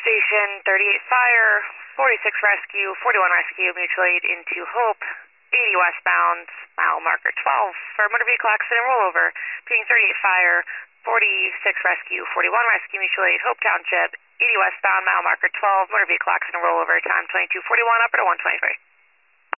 Station 38 Fire, 46 Rescue, 41 Rescue, mutual aid into Hope, 80 westbound, mile marker 12 for motor vehicle accident rollover, being 38 Fire, 46 Rescue, 41 Rescue, mutual aid, Hope Township, 80 westbound, mile marker 12, motor vehicle accident rollover, time 22:41, up at 123.